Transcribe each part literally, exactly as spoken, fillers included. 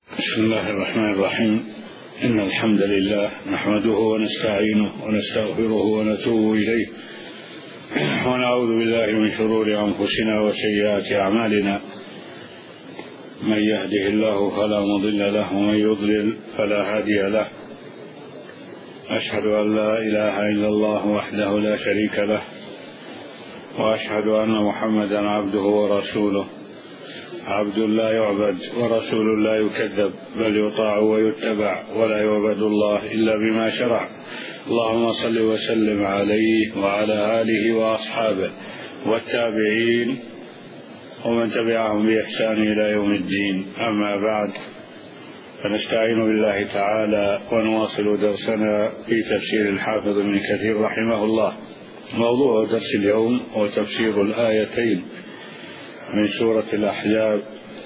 بسم الله الرحمن الرحيم. إن الحمد لله نحمده ونستعينه ونستغفره ونتوب إليه ونعوذ بالله من شرور أنفسنا وسيئات أعمالنا. من يهده الله فلا مضل له ومن يضلل فلا هادي له. أشهد أن لا إله إلا الله وحده لا شريك له، وأشهد أن محمدا عبده ورسوله، عبد لا يعبد ورسول لا يكذب، بل يطاع ويتبع، ولا يعبد الله إلا بما شرع. اللهم صل وسلم عليه وعلى آله وأصحابه والتابعين ومن تبعهم بإحسان إلى يوم الدين. أما بعد، فنستعين بالله تعالى ونواصل درسنا في تفسير الحافظ ابن كثير رحمه الله. موضوع درس اليوم هو تفسير الآيتين من سورة الأحزاب،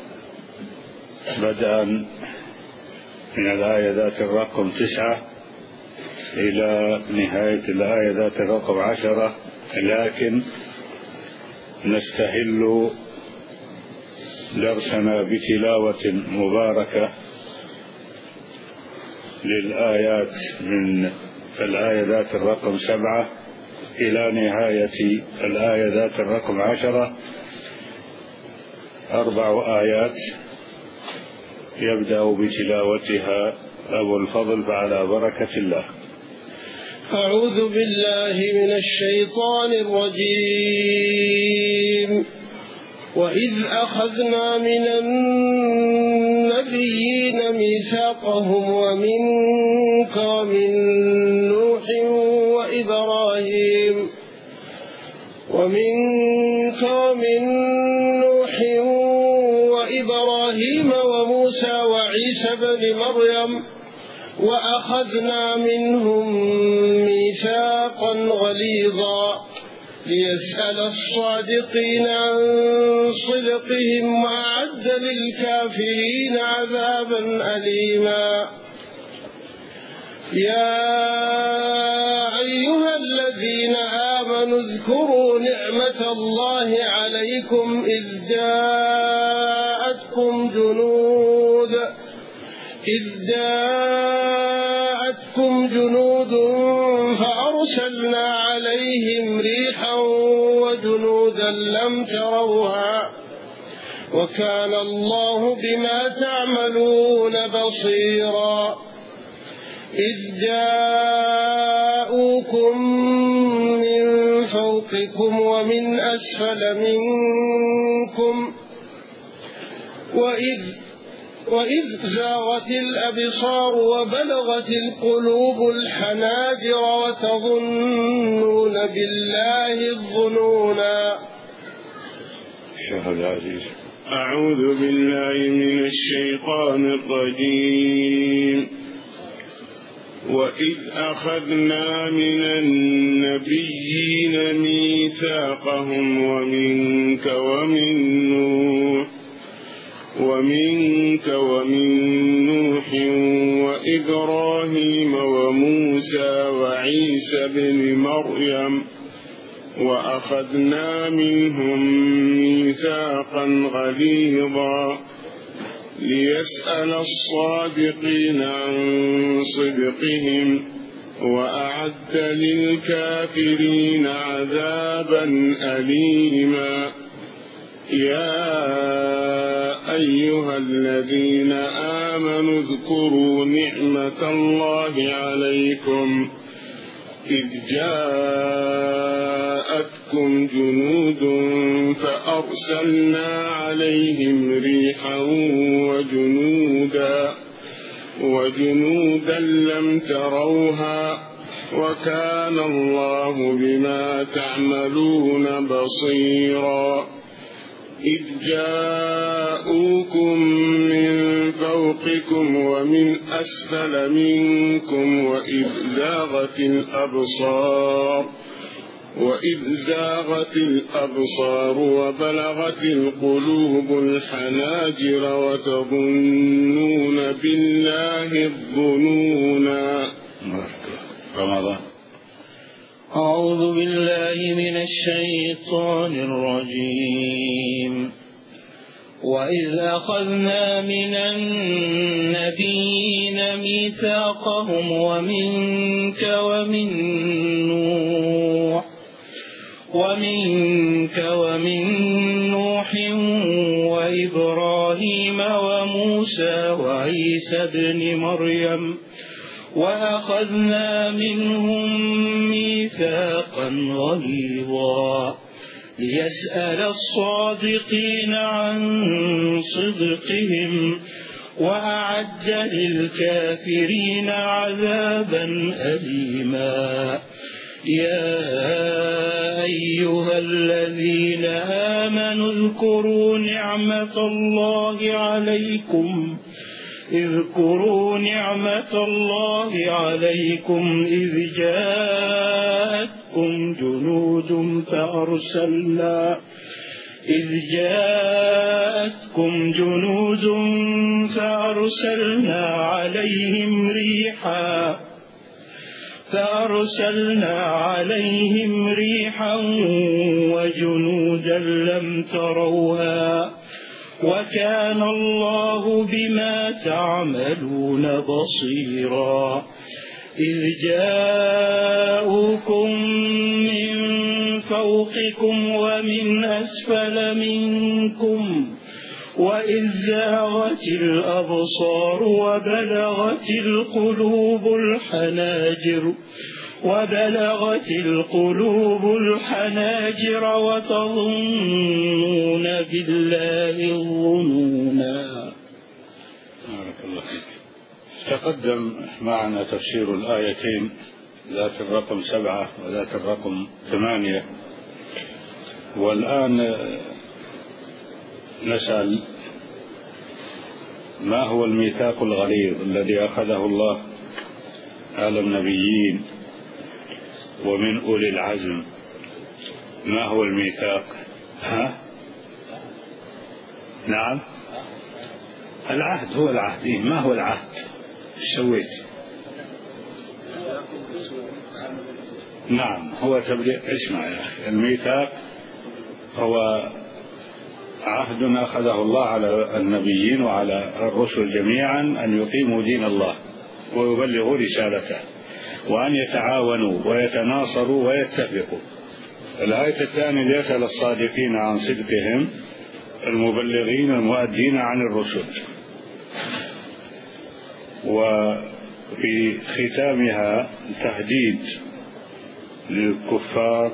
بدءا من الآية ذات الرقم تسعة إلى نهاية الآية ذات الرقم عشرة، لكن نستهل درسنا بتلاوة مباركة للآيات من الآية ذات الرقم سبعة إلى نهاية الآية ذات الرقم عشرة، أربع آيات يبدأ بتلاوتها أبو الفضل فعلى بركة الله. أعوذ بالله من الشيطان الرجيم. وإذ أخذنا من النبيين ميثاقهم ومنك ومن نوح وإبراهيم ومنك ومن نوح وإبراهيم وموسى وعيسى بن مريم وأخذنا منهم ميثاقا غليظا ليسأل الصادقين عن صدقهم وأعد للكافرين عذابا أليما. يا أيها الذين آمنوا اذكروا نعمة الله عليكم إذ جاءتكم جنود إذ جاءتكم جنود فأرسلنا عليهم ريحا وجنودا لم تروها وكان الله بما تعملون بصيرا. إذ جاءوكم من فوقكم ومن أسفل منكم وإذ وإذ زاغت الأبصار وبلغت القلوب الحناجر وتظنون بالله الظنونا. شيخ العزيز. أعوذ بالله من الشيطان الرجيم. وإذ أخذنا من النبيين ميثاقهم ومنك ومن نوح ومنك ومن نوح وإبراهيم وموسى وعيسى بن مريم وأخذنا منهم ميثاقا غليظا ليسأل الصادقين عن صدقهم وأعد للكافرين عذابا أليما. يا أيها الذين آمنوا اذكروا نعمة الله عليكم إذ جاءتكم جنود فأرسلنا عليهم ريحا وجنودا وجنودا لم تروها وكان الله بما تعملون بصيرا. إذ جاءوكم من فوقكم ومن أسفل منكم وإذ زاغت الأبصار وإذ زاغت الأبصار وبلغت القلوب الحناجر وتظنون بالله الظنونا. رمضان. أعوذ بالله من الشيطان الرجيم. وإذ أخذنا من النبيين ميثاقهم ومنك ومن نوح ومنك ومن نوح وإبراهيم وموسى وعيسى ابن مريم وأخذنا منهم ميثاقا غليظا ليسأل الصادقين عن صدقهم وأعد للكافرين عذابا أليما. يا أيها الذين آمنوا اذكروا نعمة الله عليكم اذكروا نعمة الله عليكم إذ جاءتكم جنود فأرسلنا إذ جاءتكم جنود فأرسلنا عليهم ريحا فأرسلنا عليهم ريحا وجنودا لم تروها وكان الله بما تعملون بصيرا. إذ جاءوكم من فوقكم ومن أسفل منكم وإذ زاغت الأبصار وبلغت القلوب الحناجر وبلغت القلوب الحناجر وتظنون بالله الظنونا. بارك الله فيك. تقدم معنا تفسير الآيتين ذات الرقم سبعة وذات الرقم ثمانية، والآن نسأل ما هو الميثاق الغليظ الذي أخذه الله على النبيين ومن أولي العزم؟ ما هو الميثاق؟ ها؟ نعم، العهد هو العهد. إيه؟ ما هو العهد؟ سويت؟ نعم، هو تبليغ. اسمع يا أخي، الميثاق هو عهد أخذه الله على النبيين وعلى الرسل جميعا أن يقيموا دين الله ويبلغوا رسالته وأن يتعاونوا ويتناصروا ويتفقوا. الآية الثانية ليسأل الصادقين عن صدقهم، المبلغين المؤدين عن الرسل. وفي ختامها تهديد للكفار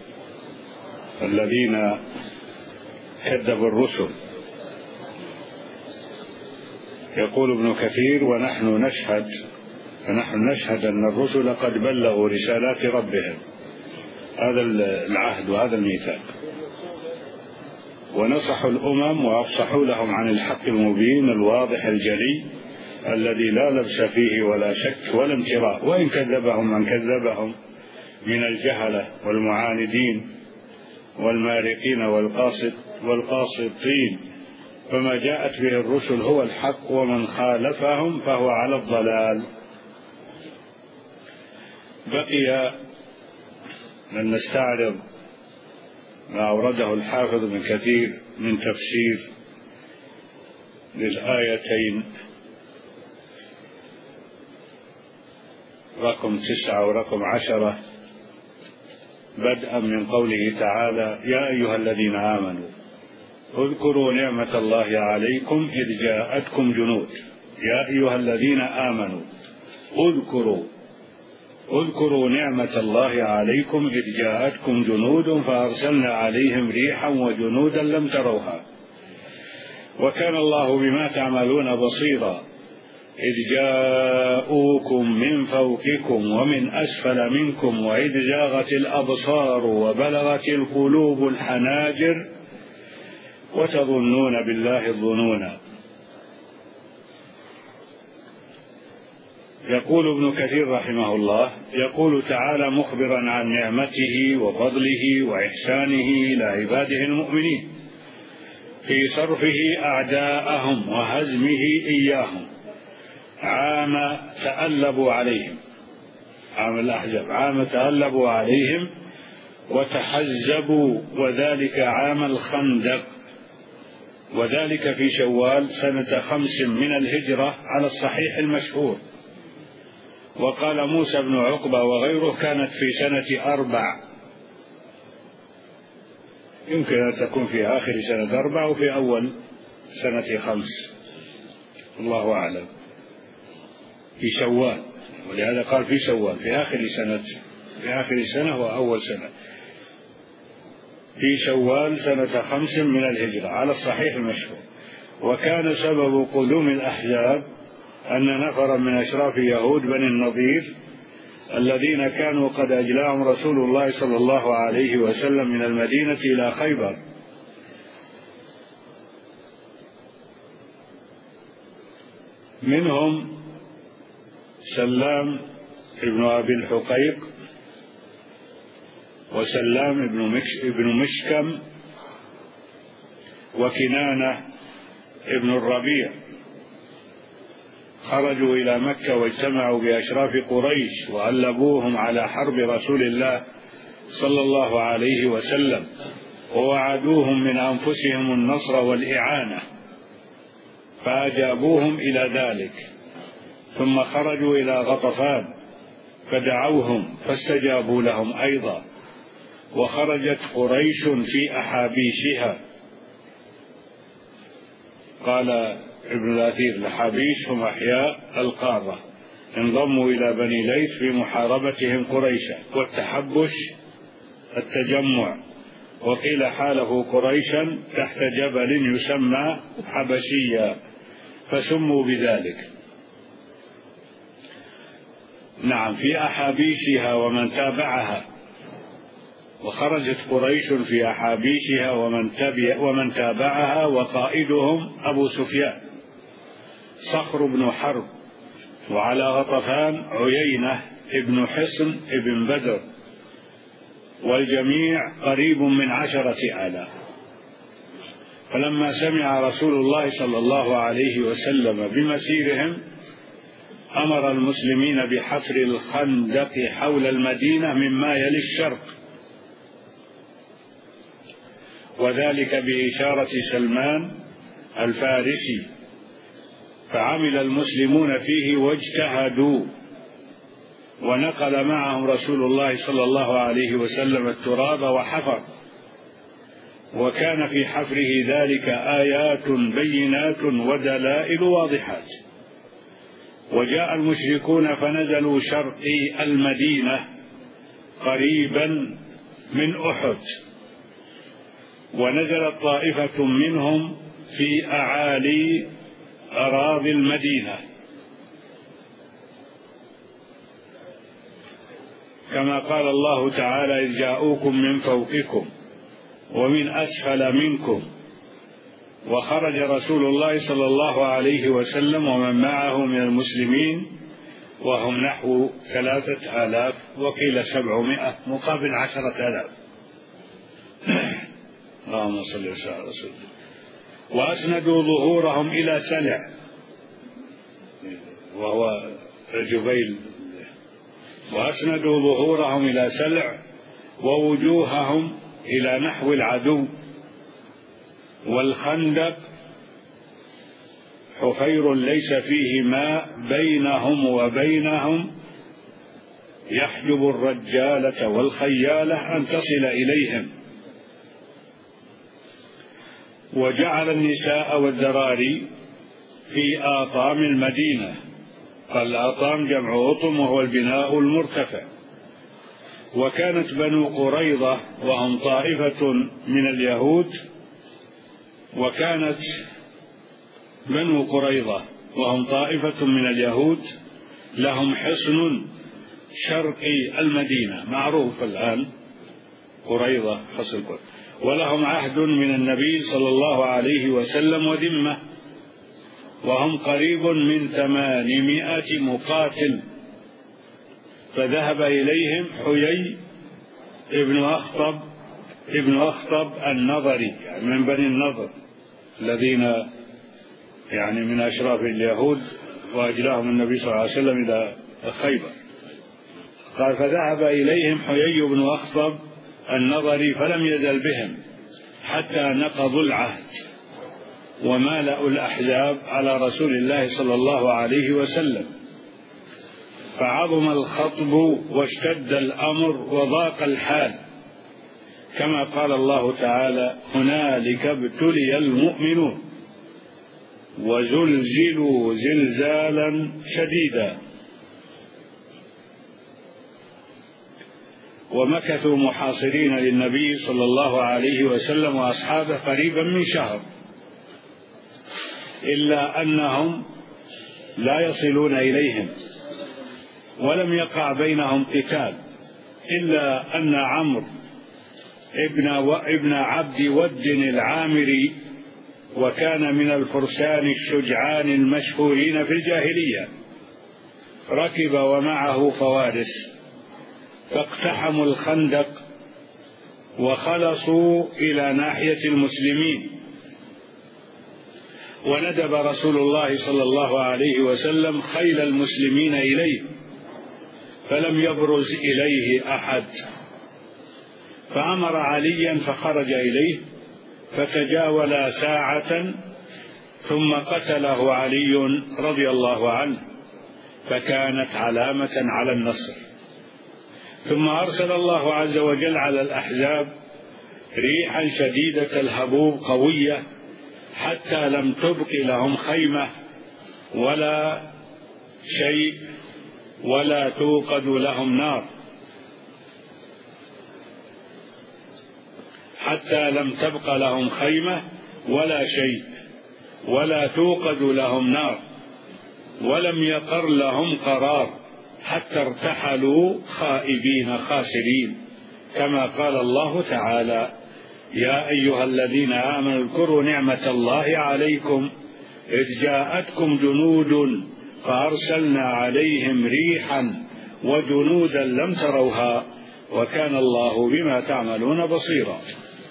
الذين كذبوا الرسل. يقول ابن كثير: ونحن نشهد فنحن نشهد أن الرسل قد بلغوا رسالات ربهم. هذا العهد وهذا الميثاق، ونصحوا الأمم وأفصحوا لهم عن الحق المبين الواضح الجلي الذي لا لبس فيه ولا شك ولا امتراء، وإن كذبهم من كذبهم من الجهلة والمعاندين والمارقين والقاصد والقاسطين، فما جاءت به الرسل هو الحق، ومن خالفهم فهو على الضلال. بقي أن نستعرض ما أورده الحافظ ابن كثير من تفسير للآيتين رقم تسعة ورقم عشرة، بدءا من قوله تعالى: يا أيها الذين آمنوا اذكروا نعمة الله عليكم إذ جاءتكم جنود. يا أيها الذين آمنوا اذكروا اذكروا نعمة الله عليكم إذ جاءتكم جنود فأرسلنا عليهم ريحا وجنودا لم تروها وكان الله بما تعملون بصيرا. إذ جاءوكم من فوقكم ومن أسفل منكم وإذ زاغت الأبصار وبلغت القلوب الحناجر وتظنون بالله الظنونا. يقول ابن كثير رحمه الله: يقول تعالى مخبرا عن نعمته وفضله وإحسانه إلى عباده المؤمنين في صرفه أعداءهم وهزمه إياهم عام تألبوا عليهم، عام الأحزاب، عام تألبوا عليهم وتحزبوا، وذلك عام الخندق. وذلك في شوال سنة خمس من الهجرة على الصحيح المشهور. وقال موسى بن عقبة وغيره كانت في سنة أربع، يمكن أن تكون في آخر سنة أربع وفي أول سنة خمس، الله أعلم، في شوال، ولهذا قال في شوال في آخر سنة، في آخر السنة وأول سنة، في شوال سنة خمس من الهجرة على الصحيح المشهور. وكان سبب قدوم الأحزاب أن نفرا من أشراف يهود بني النضير الذين كانوا قد أجلاهم رسول الله صلى الله عليه وسلم من المدينة إلى خيبر، منهم سلام ابن أبي الحقيق وسلام ابن مشكم وكنانة ابن الربيع، خرجوا إلى مكة واجتمعوا بأشراف قريش وألبوهم على حرب رسول الله صلى الله عليه وسلم، ووعدوهم من أنفسهم النصر والإعانة، فأجابوهم إلى ذلك. ثم خرجوا إلى غطفان فدعوهم فاستجابوا لهم أيضا. وخرجت قريش في أحابيشها، قال ابن الأثير الأحابيش هم أحياء القارة، انضموا إلى بني ليث في محاربتهم قريشا. والتحبش التجمع، وقيل حالفوا قريشا تحت جبل يسمى حبشيا فسموا بذلك. نعم، في أحابيشها ومن تابعها. وخرجت قريش في أحابيشها ومن, ومن تابعها، وقائدهم أبو سفيان صخر بن حرب، وعلى غطفان عيينة ابن حصن ابن بدر، والجميع قريب من عشرة آلاف. فلما سمع رسول الله صلى الله عليه وسلم بمسيرهم أمر المسلمين بحفر الخندق حول المدينة مما يلي الشرق، وذلك بإشارة سلمان الفارسي، فعمل المسلمون فيه واجتهدوا. ونقل معهم رسول الله صلى الله عليه وسلم التراب وحفر، وكان في حفره ذلك آيات بينات ودلائل واضحات. وجاء المشركون فنزلوا شرقي المدينة قريبا من أحد، ونزلت طائفة منهم في أعالي أراضي المدينة، كما قال الله تعالى: إذ جاءوكم من فوقكم ومن أسفل منكم. وخرج رسول الله صلى الله عليه وسلم ومن معه من المسلمين وهم نحو ثلاثة آلاف، وقيل سبعمائة مقابل عشرة آلاف. اللهم صل وسلم على رسول الله. وأسندوا ظهورهم إلى سلع، وهو جبيل، وأسندوا ظهورهم إلى سلع ووجوههم إلى نحو العدو. والخندق حفير ليس فيه ماء بينهم وبينهم يحجب الرجالة والخيالة أن تصل إليهم. وجعل النساء والذراري في آطام المدينة، فالآطام جمع أطم وهو البناء المرتفع. وكانت بنو قريظة وهم طائفة من اليهود وكانت بنو قريظة وهم طائفة من اليهود لهم حصن شرقي المدينة معروف الآن قريظة حصن قريظة، ولهم عهد من النبي صلى الله عليه وسلم وذمة، وهم قريب من ثمانمائة مقاتل. فذهب إليهم حيي ابن أخطب ابن أخطب النضري، يعني من بني النضر الذين يعني من أشراف اليهود، وأجلاهم النبي صلى الله عليه وسلم إلى خيبر. قال: فذهب إليهم حيي بن أخطب النضري فلم يزل بهم حتى نقضوا العهد، وملأ الأحزاب على رسول الله صلى الله عليه وسلم، فعظم الخطب واشتد الأمر وضاق الحال، كما قال الله تعالى: هنالك ابتلي المؤمنون وزلزلوا زلزالا شديدا. ومكثوا محاصرين للنبي صلى الله عليه وسلم وأصحابه قريبا من شهر، إلا أنهم لا يصلون إليهم، ولم يقع بينهم قتال، إلا أن عمرو ابن ابن عبد ود العامري، وكان من الفرسان الشجعان المشهورين في الجاهلية، ركب ومعه فوارس، فاقتحموا الخندق وخلصوا إلى ناحية المسلمين، وندب رسول الله صلى الله عليه وسلم خيل المسلمين إليه، فلم يبرز إليه أحد، فأمر عليا فخرج إليه، فتجاولا ساعة ثم قتله علي رضي الله عنه، فكانت علامة على النصر. ثم أرسل الله عز وجل على الأحزاب ريحا شديدة الهبوب قوية، حتى لم تبق لهم خيمة ولا شيء، ولا توقد لهم نار، حتى لم تبق لهم خيمة ولا شيء، ولا توقد لهم نار، ولم يقر لهم قرار، حتى ارتحلوا خائبين خاسرين، كما قال الله تعالى: يا أيها الذين آمنوا اذكروا نعمة الله عليكم إذ جاءتكم جنود فأرسلنا عليهم ريحا وجنودا لم تروها وكان الله بما تعملون بصيرا.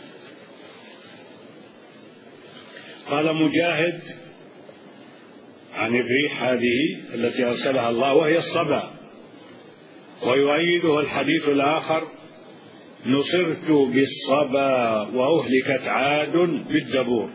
قال مجاهد عن الريح هذه التي أرسلها الله وهي الصبا، ويؤيده الحديث الآخر: نصرت بالصبا وأهلكت عاد بالدبور.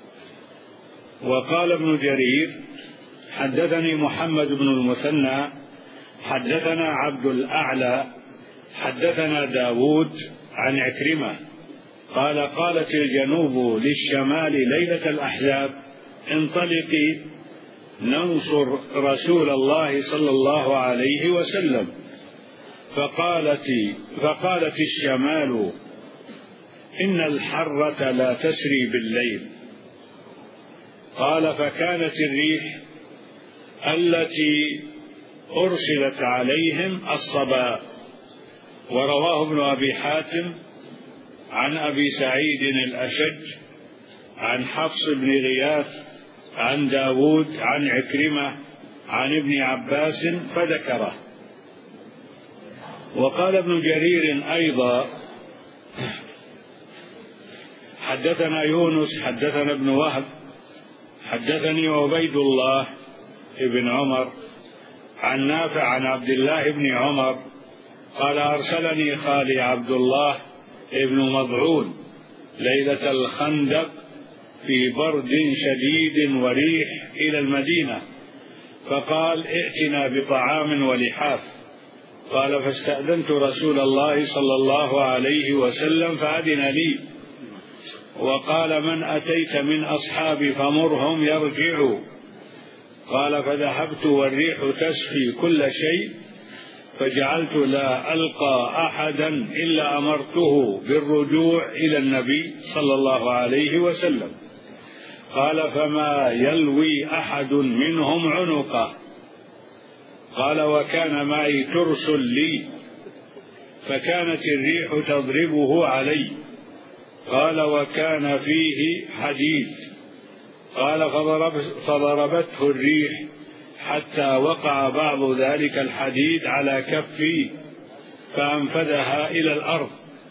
وقال ابن جرير: حدثني محمد بن المثنى حدثنا عبد الأعلى حدثنا داود عن عكرمة قال: قالت الجنوب للشمال ليلة الأحزاب: انطلقي ننصر رسول الله صلى الله عليه وسلم. فقالت, فقالت الشمال: إن الحرة لا تسري بالليل. قال: فكانت الريح التي أرسلت عليهم الصبا. ورواه ابن أبي حاتم عن أبي سعيد الأشج عن حفص بن غياث عن داود عن عكرمة عن ابن عباس فذكره. وقال ابن جرير أيضا: حدثنا يونس حدثنا ابن وهب حدثني عبيد الله ابن عمر عن نافع عن عبد الله بن عمر قال: أرسلني خالي عبد الله ابن مضعون ليلة الخندق في برد شديد وريح إلى المدينة، فقال: ائتنا بطعام ولحاف. قال: فاستأذنت رسول الله صلى الله عليه وسلم فأذن لي، وقال: من أتيت من أصحابي فمرهم يرجعوا. قال: فذهبت والريح تسفي كل شيء، فجعلت لا ألقى أحدا إلا أمرته بالرجوع إلى النبي صلى الله عليه وسلم. قال: فما يلوي أحد منهم عنقه. قال: وكان معي ترس لي، فكانت الريح تضربه علي. قال: وكان فيه حديد. قال: فضرب فضربته الريح حتى وقع بعض ذلك الحديد على كفي فأنفذها إلى الأرض.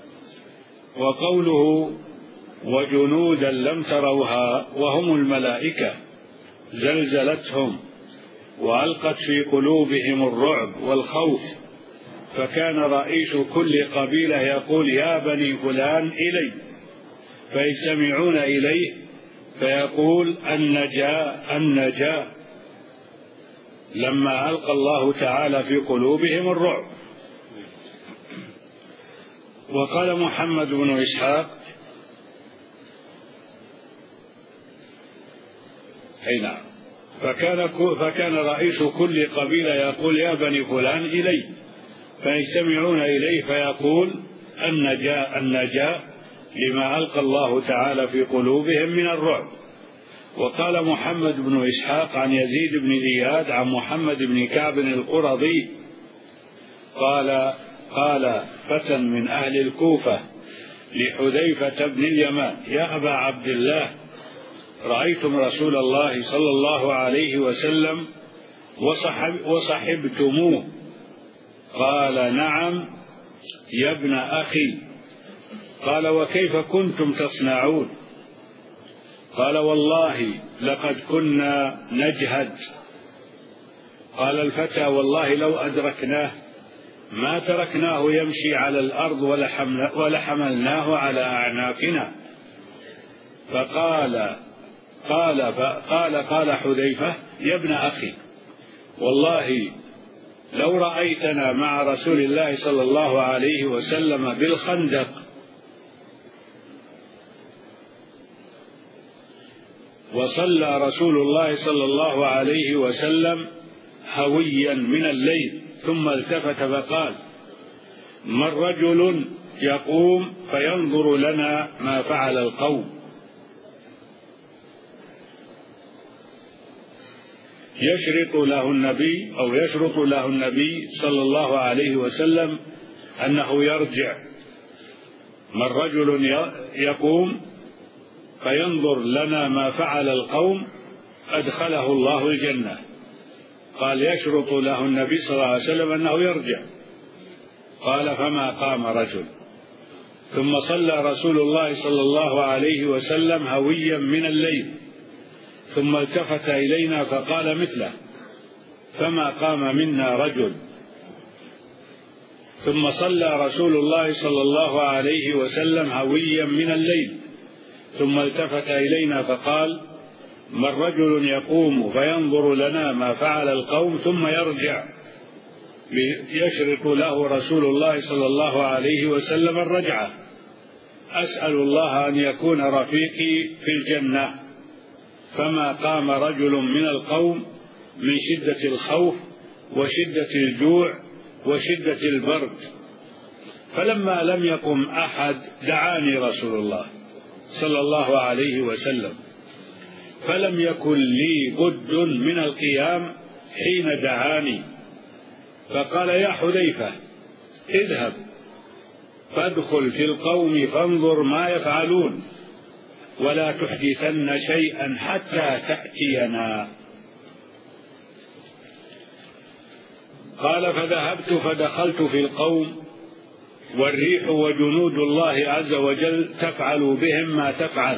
وقوله: وجنودا لم تروها وهم الملائكة زلزلتهم وألقت في قلوبهم الرعب والخوف، فكان رئيس كل قبيلة يقول: يا بني فلان إلي، فيجتمعون إليه فيقول النجاة النجاة، لما ألقى الله تعالى في قلوبهم الرعب. وقال محمد بن إسحاق: أي نعم، فكان فكان رئيس كل قبيلة يقول: يا بني فلان إلي، فيجتمعون إليه فيقول: النجاة النجاة، لما ألقى الله تعالى في قلوبهم من الرعب. وقال محمد بن إسحاق عن يزيد بن زياد عن محمد بن كعب القرظي قال: قال فتى من أهل الكوفة لحذيفة بن اليمان: يا أبا عبد الله، رأيتم رسول الله صلى الله عليه وسلم وصحب وصحبتموه؟ قال: نعم يا ابن أخي. قال: وكيف كنتم تصنعون؟ قال: والله لقد كنا نجهد. قال الفتى: والله لو أدركناه ما تركناه يمشي على الأرض ولحملناه على أعناقنا. فقال قال قال قال حذيفة: يا ابن أخي، والله لو رأيتنا مع رسول الله صلى الله عليه وسلم بالخندق وصلى رسول الله صلى الله عليه وسلم هويا من الليل ثم التفت فقال: من رجل يقوم فينظر لنا ما فعل القوم. يشرط له النبي أو يشرط له النبي صلى الله عليه وسلم أنه يرجع. من رجل يقوم فينظر لنا ما فعل القوم أدخله الله الجنة. قال: يشرط له النبي صلى الله عليه وسلم أنه يرجع. قال: فما قام رجل. ثم صلى رسول الله صلى الله عليه وسلم هويا من الليل ثم التفت إلينا فقال مثله، فما قام منا رجل. ثم صلى رسول الله صلى الله عليه وسلم هويا من الليل ثم التفت إلينا فقال: من رجل يقوم فينظر لنا ما فعل القوم ثم يرجع. يشرط له رسول الله صلى الله عليه وسلم الرجعة. أسأل الله أن يكون رفيقي في الجنة. فما قام رجل من القوم من شدة الخوف وشدة الجوع وشدة البرد. فلما لم يقم أحد دعاني رسول الله صلى الله عليه وسلم، فلم يكن لي بد من القيام حين دعاني، فقال: يا حذيفة، اذهب فادخل في القوم فانظر ما يفعلون ولا تحدثن شيئا حتى تأتينا. قال: فذهبت فدخلت في القوم والريح وجنود الله عز وجل تفعل بهم ما تفعل،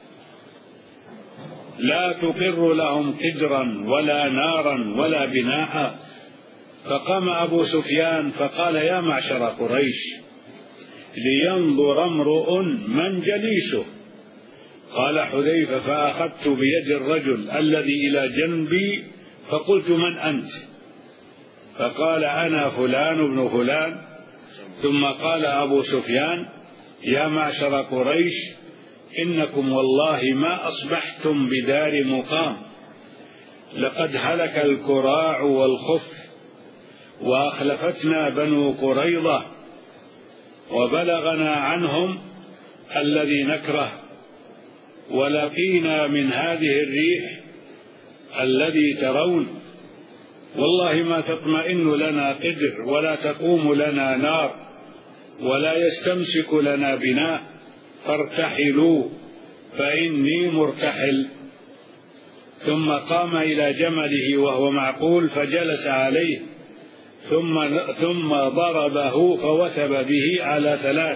لا تقر لهم قدرا ولا نارا ولا بناء. فقام أبو سفيان فقال: يا معشر قريش، لينظر امرؤ من جليسه. قال حذيفة: فأخذت بيد الرجل الذي إلى جنبي فقلت: من أنت؟ فقال: أنا فلان بن فلان. ثم قال أبو سفيان: يا معشر قريش، إنكم والله ما أصبحتم بدار مقام، لقد هلك الكراع والخف وأخلفتنا بنو قريظة وبلغنا عنهم الذي نكره، ولقينا من هذه الريح الذي ترون، والله ما تطمئن لنا قدر ولا تقوم لنا نار ولا يستمسك لنا بناء، فارتحلوا فإني مرتحل. ثم قام إلى جمله وهو معقول فجلس عليه، ثم ثم ضربه فوثب به على ثلاث،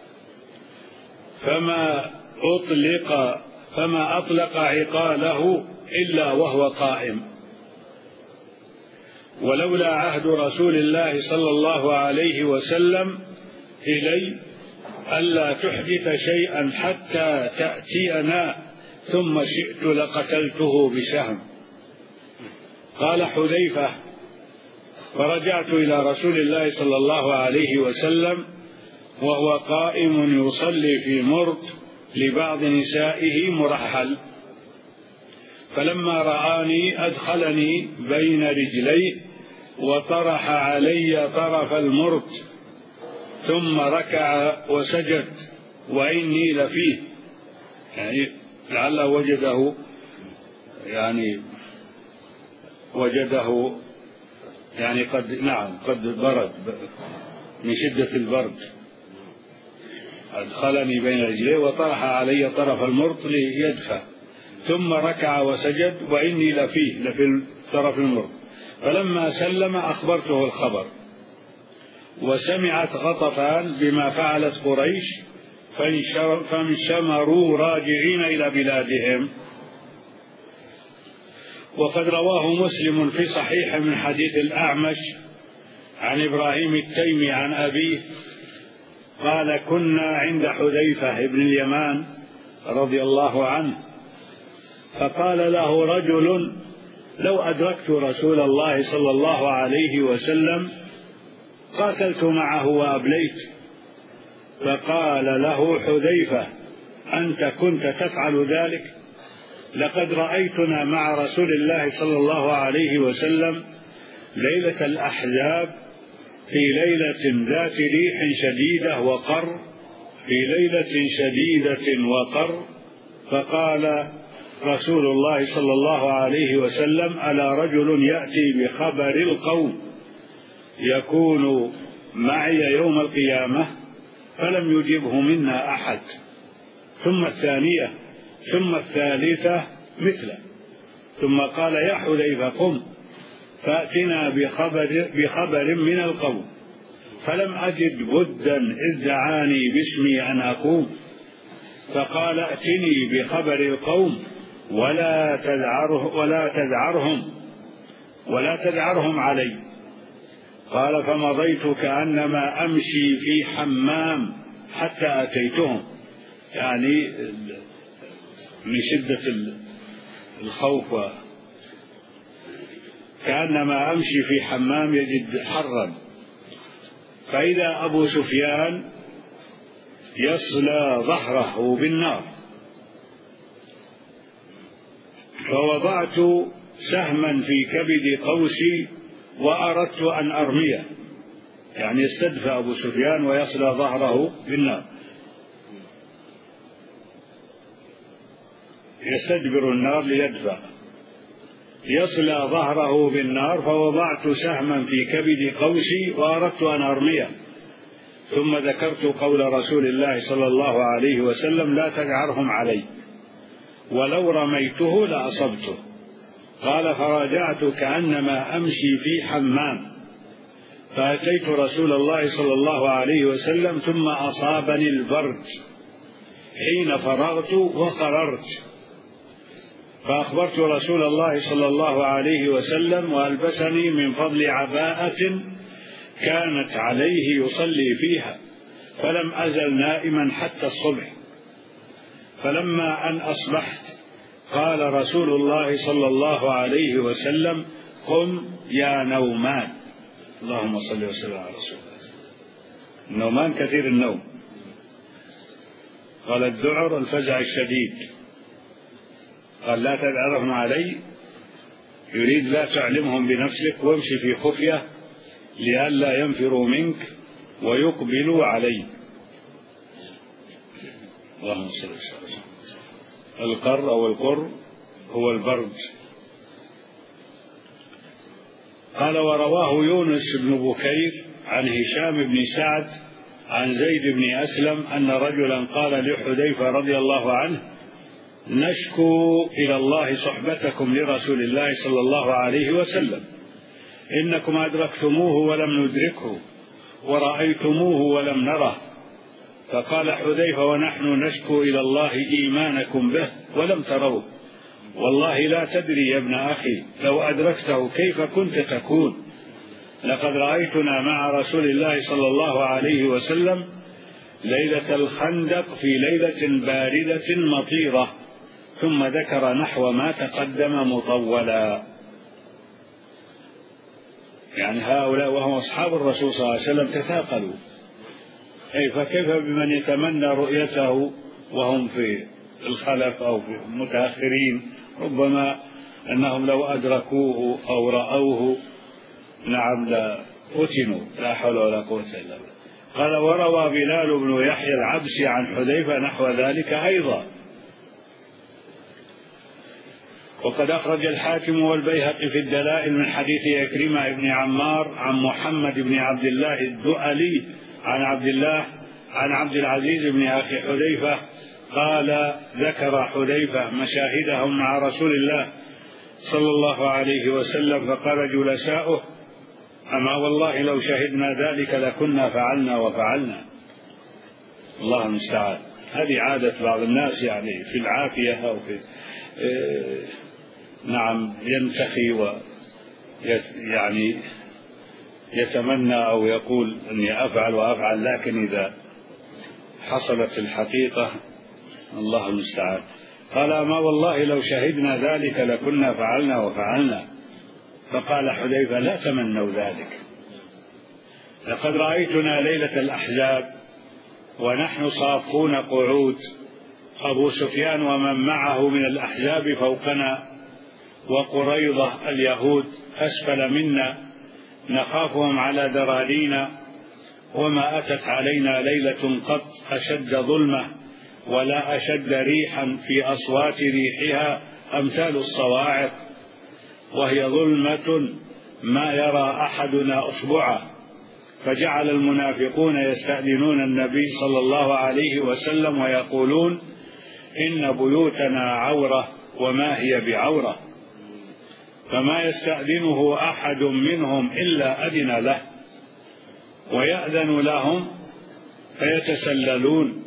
فما أطلق فما أطلق عقاله إلا وهو قائم. ولولا عهد رسول الله صلى الله عليه وسلم إلي ألا تحدث شيئا حتى تأتينا ثم شئت لقتلته بسهم. قال حذيفة: فرجعت إلى رسول الله صلى الله عليه وسلم وهو قائم يصلي في مرد لبعض نسائه مرحل، فلما رآني أدخلني بين رجليه وطرح علي طرف المرد ثم ركع وسجد وإني لفيه، يعني لعله وجده يعني وجده يعني قد نعم قد برد من شدة البرد. أدخلني بين رجليه وطرح علي طرف المرط ليدفع، ثم ركع وسجد وإني لفيه لفي طرف المرط. فلما سلم أخبرته الخبر، وسمعت غطفان بما فعلت قريش فانشمروا راجعين إلى بلادهم. وقد رواه مسلم في صحيح من حديث الأعمش عن إبراهيم التيمي عن أبيه قال: كنا عند حذيفة بن اليمان رضي الله عنه، فقال له رجل: لو أدركت رسول الله صلى الله عليه وسلم قاتلت معه وأبليت. فقال له حذيفة: أنت كنت تفعل ذلك؟ لقد رأيتنا مع رسول الله صلى الله عليه وسلم ليلة الأحزاب في ليلة ذات ريح شديدة وقر في ليلة شديدة وقر. فقال رسول الله صلى الله عليه وسلم: ألا رجل يأتي بخبر القوم يكون معي يوم القيامة؟ فلم يجبه منا أحد. ثم الثانية ثم الثالثة مثله، ثم قال: يا حذيفة قم فأتنا بخبر, بخبر من القوم. فلم أجد بدا إذ دعاني باسمي أن أقوم، فقال: ائتني بخبر القوم ولا تدعره ولا تدعرهم ولا تدعرهم علي. قال: فمضيت كأنما أمشي في حمام حتى أتيتهم، يعني من شدة الخوف، كأنما أمشي في حمام يجد حرا، فإذا أبو سفيان يصلى ظهره بالنار، فوضعت سهما في كبد قوسي وأردت أن أرميه، يعني يستدفى أبو سفيان ويصلى ظهره بالنار، يستجبر النار ليدفع، يصلى ظهره بالنار. فوضعت سهما في كبد قوسي وأردت أن أرميه، ثم ذكرت قول رسول الله صلى الله عليه وسلم: لا تدعرهم علي، ولو رميته لأصبته. قال: فراجعت كأنما أمشي في حمام، فأتيت رسول الله صلى الله عليه وسلم ثم أصابني البرد حين فرغت وقررت، فأخبرت رسول الله صلى الله عليه وسلم وألبسني من فضل عباءة كانت عليه يصلي فيها، فلم أزل نائما حتى الصبح. فلما أن أصبحت قال رسول الله صلى الله عليه وسلم: قم يا نومان. اللهم صل وسلم على رسول الله. النومان كثير النوم. قال: الذعر الفزع الشديد. قال: لا تدعرهم علي، يريد لا تعلمهم بنفسك وامشي في خفية لئلا ينفروا منك ويقبلوا علي. اللهم صل وسلم. القر أو القر هو البرد. قال: ورواه يونس بن بكير عن هشام بن سعد عن زيد بن أسلم أن رجلا قال لحذيفة رضي الله عنه: نشكو إلى الله صحبتكم لرسول الله صلى الله عليه وسلم، إنكم أدركتموه ولم ندركه ورأيتموه ولم نره. فقال حذيفة: ونحن نشكو إلى الله إيمانكم به ولم تروه، والله لا تدري يا ابن أخي لو أدركته كيف كنت تكون. لقد رأيتنا مع رسول الله صلى الله عليه وسلم ليلة الخندق في ليلة باردة مطيرة، ثم ذكر نحو ما تقدم مطولا. يعني هؤلاء وهم أصحاب الرسول صلى الله عليه وسلم تثاقلوا، أي فكيف بمن يتمنى رؤيته وهم في الخلف أو في المتأخرين، ربما أنهم لو أدركوه أو رأوه نعم لا فتنوا، لا حول ولا قوة إلا بالله. قال وروى بلال بن يحيى العبسي عن حذيفة نحو ذلك أيضا. وقد أخرج الحاكم والبيهقي في الدلائل من حديث عكرمة بن عمار عن محمد بن عبد الله الدؤلي عن عبد الله عن عبد العزيز بن أخي حذيفة قال ذكر حذيفة مشاهدهم مع رسول الله صلى الله عليه وسلم فقال جلساؤه أما والله لو شهدنا ذلك لكنا فعلنا وفعلنا. الله المستعان. هذه عادة بعض الناس يعني في العافية أو في إيه نعم ينتخي و يعني يتمنى أو يقول أني أفعل وأفعل، لكن إذا حصلت الحقيقة الله المستعان. قال ما والله لو شهدنا ذلك لكنا فعلنا وفعلنا. فقال حذيفة لا تمنوا ذلك، لقد رأيتنا ليلة الأحزاب ونحن صافون قعود، أبو سفيان ومن معه من الأحزاب فوقنا، وقريضة اليهود أسفل منا، نخافهم على ذرارينا، وما أتت علينا ليلة قط أشد ظلمة ولا أشد ريحا في أصوات ريحها أمثال الصواعق، وهي ظلمة ما يرى أحدنا أصبعه. فجعل المنافقون يستأذنون النبي صلى الله عليه وسلم ويقولون إن بيوتنا عورة وما هي بعورة، فما يستأذنه أحد منهم إلا أذن له، ويأذن لهم فيتسللون،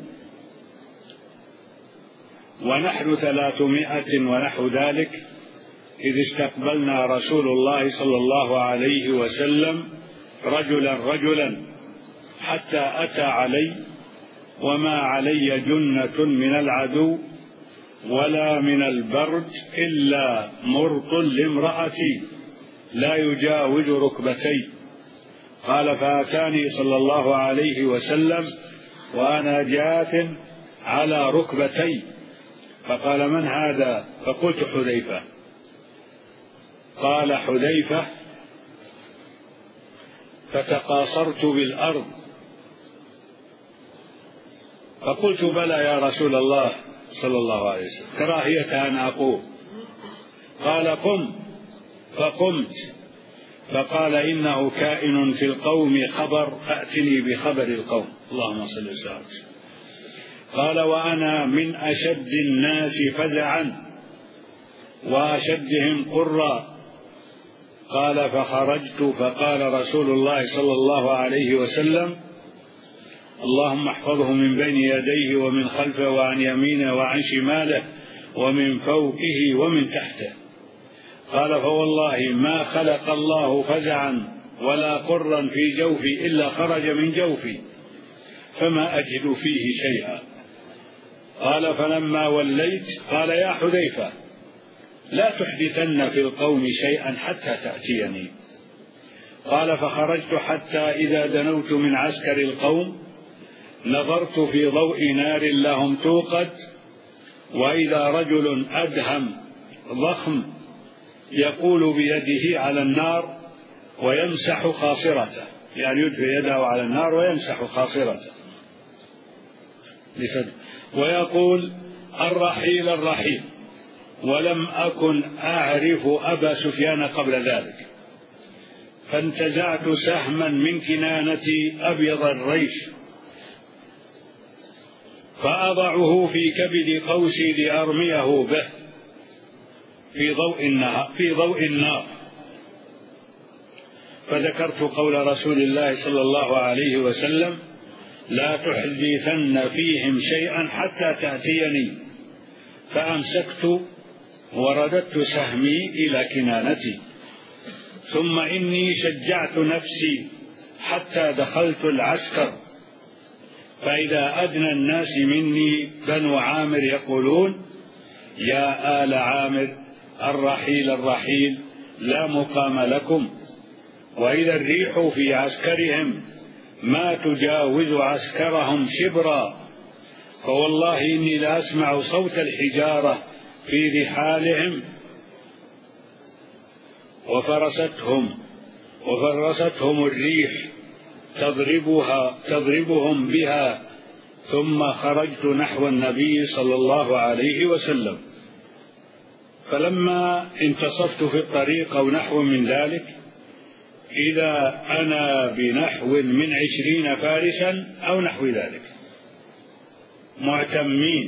ونحن ثلاثمائة ونحو ذلك إذ استقبلنا رسول الله صلى الله عليه وسلم رجلا رجلا حتى أتى علي، وما علي جنة من العدو ولا من البرد إلا مرط لامرأتي لا يجاوز ركبتي. قال فأتاني صلى الله عليه وسلم وأنا جاث على ركبتي، فقال من هذا؟ فقلت حذيفة. قال حذيفة فتقاصرت بالأرض، فقلت بلى يا رسول الله صلى الله عليه وسلم كراهية أن أقوم. قال قم، فقمت. فقال إنه كائن في القوم خبر فأتني بخبر القوم. اللهم صل وسلم. قال وأنا من أشد الناس فزعا وأشدهم قرا. قال فخرجت فقال رسول الله صلى الله عليه وسلم اللهم احفظه من بين يديه ومن خلفه وعن يمينه وعن شماله ومن فوقه ومن تحته. قال فوالله ما خلق الله فزعا ولا قرا في جوفي إلا خرج من جوفي فما أجد فيه شيئا. قال فلما وليت قال يا حذيفة لا تحدثن في القوم شيئا حتى تأتيني. قال فخرجت حتى إذا دنوت من عسكر القوم نظرت في ضوء نار لهم توقد، وإذا رجل أدهم ضخم يقول بيده على النار ويمسح خاصرته، يعني يدفع يده على النار ويمسح خاصرته ويقول الرحيل الرحيل. ولم أكن أعرف أبا سفيان قبل ذلك، فانتزعت سهما من كنانتي أبيض الريش فأضعه في كبد قوسي لأرميه به في ضوء النار, في ضوء النار. فذكرت قول رسول الله صلى الله عليه وسلم لا تحدثن فيهم شيئا حتى تأتيني، فأمسكت ورددت سهمي إلى كنانتي، ثم إني شجعت نفسي حتى دخلت العسكر، فإذا أدنى الناس مني بنو عامر يقولون يا آل عامر الرحيل الرحيل لا مقام لكم. وإذا الريح في عسكرهم ما تجاوز عسكرهم شبرا، فوالله إني لأسمع صوت الحجارة في رحالهم وفرستهم وفرستهم الريح تضربها تضربهم بها. ثم خرجت نحو النبي صلى الله عليه وسلم، فلما انتصفت في الطريق أو نحو من ذلك إذا أنا بنحو من عشرين فارسا أو نحو ذلك معتمين،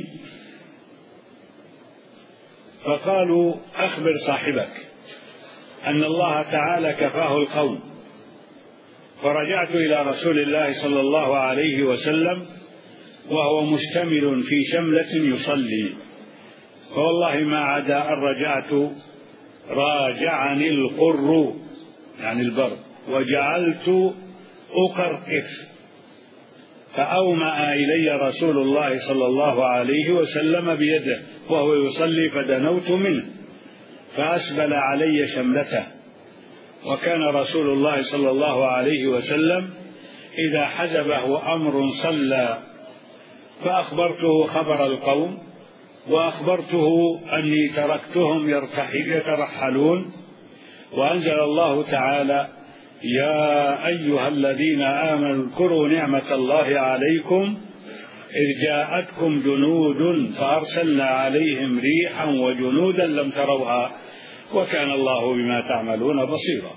فقالوا أخبر صاحبك أن الله تعالى كفاه القوم. فرجعت إلى رسول الله صلى الله عليه وسلم وهو مشتمل في شملة يصلي، فوالله ما عدا أن رجعت راجعني القر يعني البرد، وجعلت أقرقف، فأومأ إلي رسول الله صلى الله عليه وسلم بيده وهو يصلي، فدنوت منه فأسبل علي شملته. وكان رسول الله صلى الله عليه وسلم إذا حجبه أمر صلى، فأخبرته خبر القوم وأخبرته أني تركتهم يترحلون، وأنزل الله تعالى يا أيها الذين آمنوا اذكروا نعمة الله عليكم إذ جاءتكم جنود فأرسلنا عليهم ريحا وجنودا لم تروها وكان الله بما تعملون بصيرا.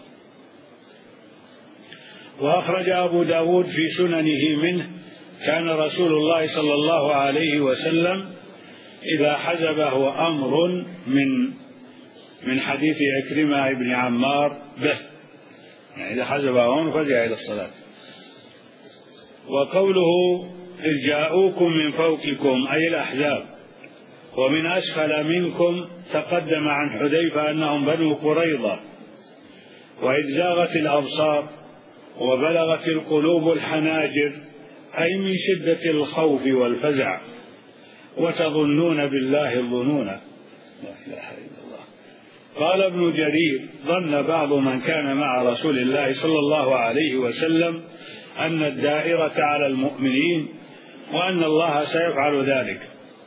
وأخرج أبو داود في سننه منه كان رسول الله صلى الله عليه وسلم إذا حجبه أمر من من حديث عكرمة بن عمار به، يعني إذا حجبه أمر فجاء إلى الصلاة. وقوله إذ جاءوكم من فوقكم أي الأحزاب ومن أسفل منكم تقدم عن حذيفة أنهم بنو قريظة. وإذ زاغت الأبصار وبلغت القلوب الحناجر أي من شدة الخوف والفزع، وتظنون بالله الظنون. لا إله إلا الله. قال ابن جرير ظن بعض من كان مع رسول الله صلى الله عليه وسلم أن الدائرة على المؤمنين وأن الله سيفعل ذلك.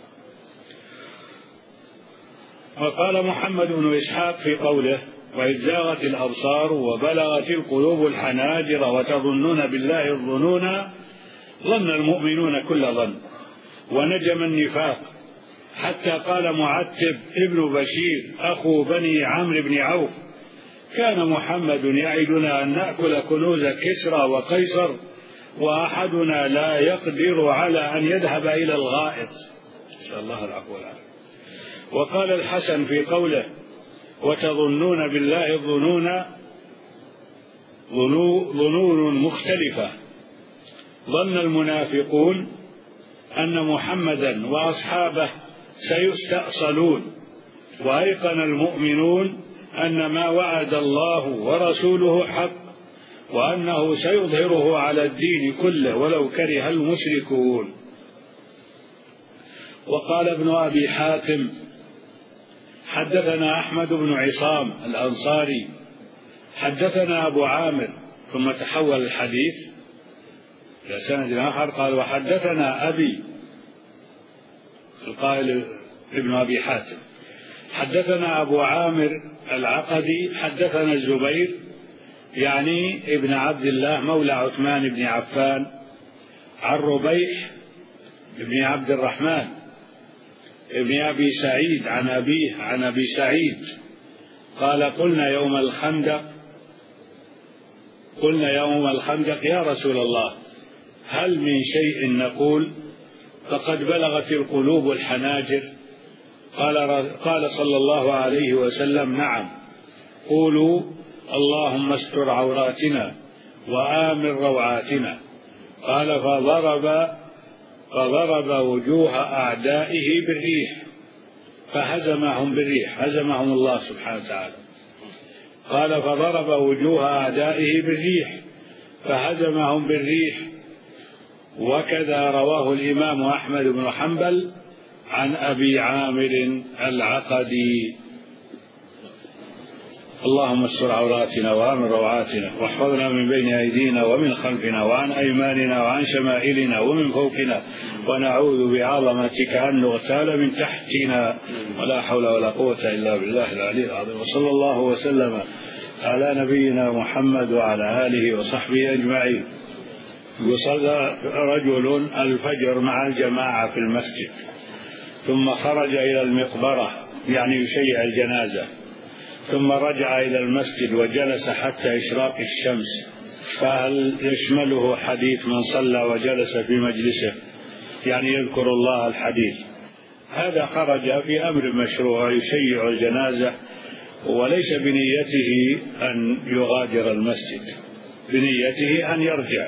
وقال محمد بن إسحاق في قوله وإذ زاغت الأبصار وبلغت القلوب الحناجر وتظنون بالله الظنون ظن المؤمنون كل ظن، ونجم النفاق، حتى قال معتب ابن بشير أخو بني عمرو بن عوف كان محمد يعدنا أن نأكل كنوز كسرى وقيصر وأحدنا لا يقدر على أن يذهب إلى الغائط، نسأل الله العفو والعافية. وقال الحسن في قوله وتظنون بالله الظنون ظنون مختلفة، ظن المنافقون أن محمدا وأصحابه سيستأصلون، وأيقن المؤمنون أن ما وعد الله ورسوله حق وأنه سيظهره على الدين كله ولو كره المشركون. وقال ابن أبي حاتم حدثنا أحمد بن عصام الأنصاري حدثنا أبو عامر، ثم تحول الحديث إلى سند آخر قال وحدثنا أبي، القائل ابن أبي حاتم حدثنا أبو عامر العقدي حدثنا الزبير يعني ابن عبد الله مولى عثمان بن عفان عن ربيح ابن عبد الرحمن ابن أبي سعيد عن أبيه عن أبي سعيد قال قلنا يوم الخندق قلنا يوم الخندق يا رسول الله هل من شيء نقول فقد بلغت القلوب الحناجر؟ قال قال صلى الله عليه وسلم نعم، قولوا اللهم استر عوراتنا وآمن روعاتنا. قال فضرب فضرب وجوه أعدائه بالريح فهزمهم بالريح، هزمهم الله سبحانه وتعالى. قال فضرب وجوه أعدائه بالريح فهزمهم بالريح. وكذا رواه الإمام أحمد بن حنبل عن أبي عامر العقدي: اللهم استر عوراتنا وآمن روعاتنا واحفظنا من بين أيدينا ومن خلفنا وعن أيماننا وعن شمائلنا ومن فوقنا، ونعوذ بعظمتك أن نغتال من تحتنا، ولا حول ولا قوة إلا بالله العلي العظيم. وصلى الله وسلم على نبينا محمد وعلى آله وصحبه أجمعين. وصلى رجل الفجر مع الجماعة في المسجد، ثم خرج إلى المقبرة يعني يشيع الجنازة، ثم رجع إلى المسجد وجلس حتى إشراق الشمس، فهل يشمله حديث من صلى وجلس في مجلسه يعني يذكر الله الحديث؟ هذا خرج في أمر مشروع يشيع الجنازة، وليس بنيته أن يغادر المسجد، بنيته أن يرجع،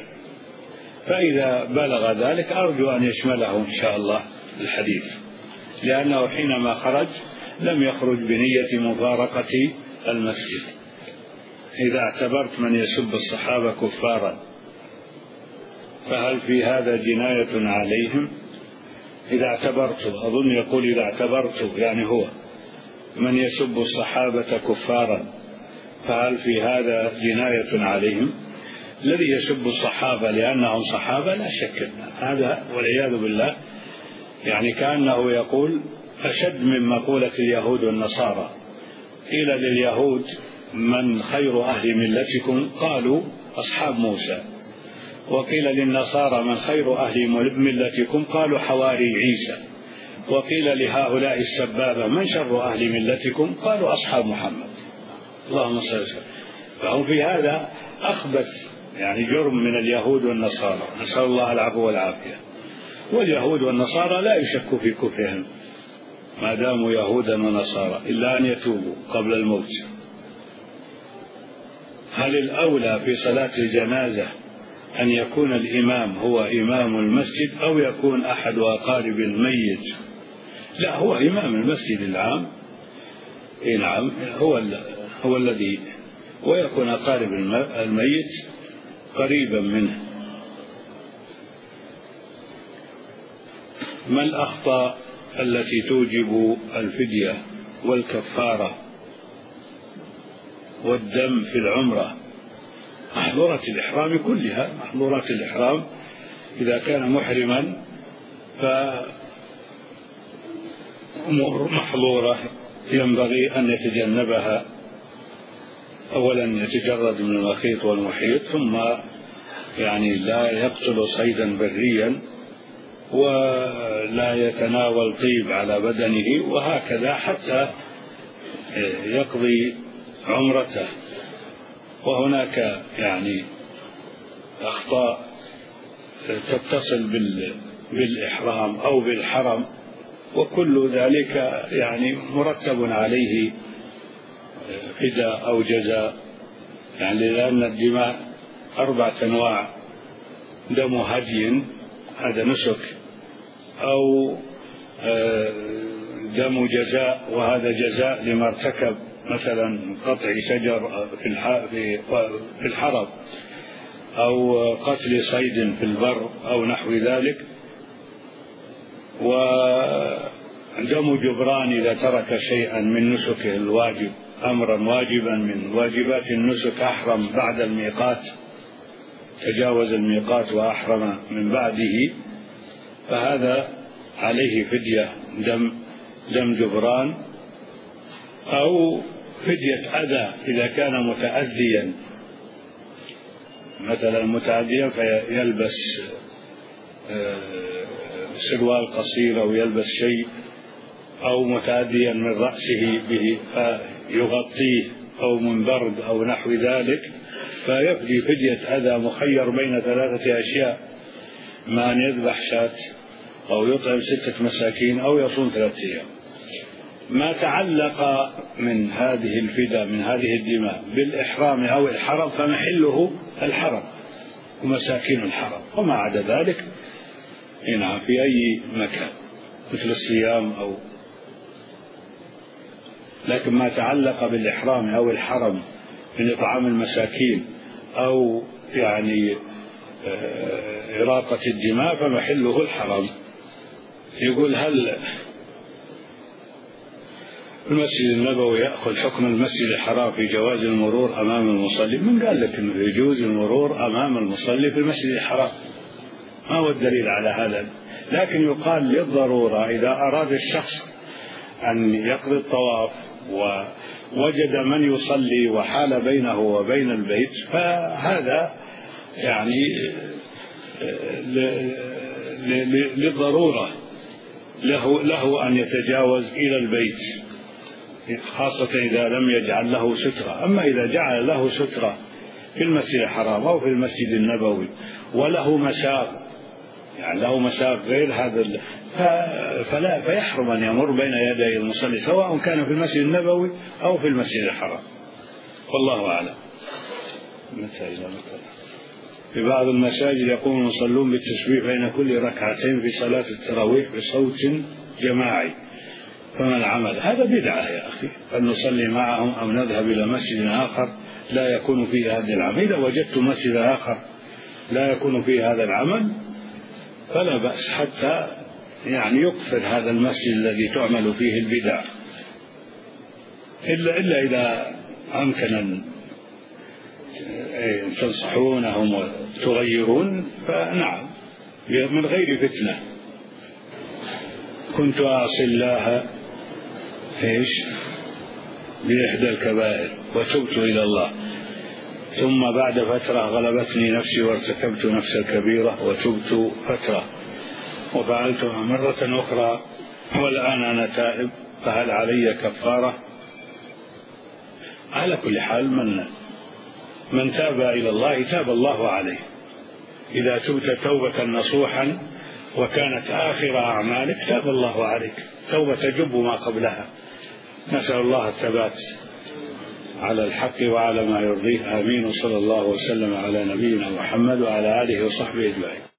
فإذا بلغ ذلك أرجو أن يشمله إن شاء الله الحديث، لأنه حينما خرج لم يخرج بنية مفارقة المسجد. إذا اعتبرت من يسب الصحابة كفارا فهل في هذا جناية عليهم؟ إذا اعتبرت، أظن يقول إذا اعتبرت يعني هو من يسب الصحابة كفارا فهل في هذا جناية عليهم؟ الذي يسب الصحابة لأنهم صحابة لا شك هذا والعياذ بالله يعني كأنه يقول أشد من مقولة اليهود والنصارى. قيل لليهود من خير أهل ملتكم؟ قالوا أصحاب موسى. وقيل للنصارى من خير أهل ملتكم؟ قالوا حواري عيسى. وقيل لهؤلاء السبابة من شر أهل ملتكم؟ قالوا أصحاب محمد. اللهم صل وسلم. فهم في هذا أخبث يعني جرم من اليهود والنصارى، نسأل الله العفو والعافية. واليهود والنصارى لا يشك في كفرهم ما داموا يهودا ونصارى إلا أن يتوبوا قبل الموت. هل الأولى في صلاة الجنازة أن يكون الإمام هو إمام المسجد أو يكون أحد أقارب الميت؟ لا، هو إمام المسجد العام. نعم، هو هو الذي، ويكون أقارب الميت قريبا منه. ما الأخطاء التي توجب الفدية والكفارة والدم في العمرة؟ محظورات الإحرام كلها، محظورات الإحرام إذا كان محرما فأمور محظورة ينبغي أن يتجنبها. أولا يتجرد من المخيط والمحيط، ثم يعني لا يقتل صيدا بريا، ولا يتناول طيب على بدنه، وهكذا حتى يقضي عمرته. وهناك يعني أخطاء تتصل بالإحرام أو بالحرم، وكل ذلك يعني مرتب عليه فداء أو جزاء، يعني لأن الدماء أربعة أنواع: دم هدي هذا نسك، أو دم جزاء وهذا جزاء لما ارتكب، مثلا قطع شجر في الحرم، أو قتل صيد في البر أو نحو ذلك، ودم جبران إذا ترك شيئا من نسكه الواجب، أمرا واجبا من واجبات النسك، أحرم بعد الميقات، تجاوز الميقات وأحرم من بعده، فهذا عليه فدية دم دم جبران، أو فدية أذى إذا كان متأذيا، مثلا متأذيا فيلبس سروال قصير أو يلبس شيء، أو متأذيا من رأسه به فيغطيه، أو من برد أو نحو ذلك، فيفدي فدية أذى، مخير بين ثلاثة أشياء: ما أن يذبح شاة، أو يطعم ستة مساكين، أو يصوم ثلاثة أيام. ما تعلق من هذه الفداء من هذه الدماء بالإحرام أو الحرم فمحله الحرم ومساكين الحرم، وما عدا ذلك نعم في أي مكان مثل الصيام أو. لكن ما تعلق بالإحرام أو الحرم من إطعام المساكين أو يعني إراقة الدماء فمحله الحرم. يقول هل المسجد النبوي يأخذ حكم المسجد الحرام في جواز المرور أمام المصلي. من قال لك أنه يجوز المرور أمام المصلي في المسجد الحرام؟ ما هو الدليل على هذا؟ لكن يقال للضرورة إذا أراد الشخص أن يقضي الطواف ووجد من يصلي وحال بينه وبين البيت، فهذا يعني للضرورة له, له أن يتجاوز إلى البيت، خاصة إذا لم يجعل له سترة. أما إذا جعل له سترة في المسجد الحرام أو في المسجد النبوي وله مساق، يعني له مساق غير هذا، فلا فيحرم أن يمر بين يدي المصلي سواء كان في المسجد النبوي أو في المسجد الحرام، والله أعلم. متى إلى متى؟ في بعض المساجد يقوم المصلون بالتسبيح بين كل ركعتين في صلاة التراويح بصوت جماعي، فما العمل؟ هذا بدعة يا أخي، أن نصلي معهم أو نذهب إلى مسجد آخر لا يكون فيه هذا العمل. إذا وجدت مسجد آخر لا يكون فيه هذا العمل فلا بأس، حتى يعني يكثر هذا المسجد الذي تعمل فيه البدع، إلا إلا إذا أمكن أن تنصحونهم وتغيرون فنعم من غير فتنة. كنت أعصي الله إيش بإحدى الكبائر وتبت إلى الله، ثم بعد فترة غلبتني نفسي وارتكبت نفس الكبيرة وتبت فترة وفعلتها مرة أخرى والآن أنا تائب، فهل علي كفارة؟ على كل حال من من تاب إلى الله تاب الله عليه. إذا تبت توبة نصوحا وكانت آخر أعمالك تاب الله عليك، توبة تجب ما قبلها. نسأل الله الثبات على الحق وعلى ما يرضيه، آمين. وصلى الله وسلم على نبينا محمد وعلى آله وصحبه أجمعين.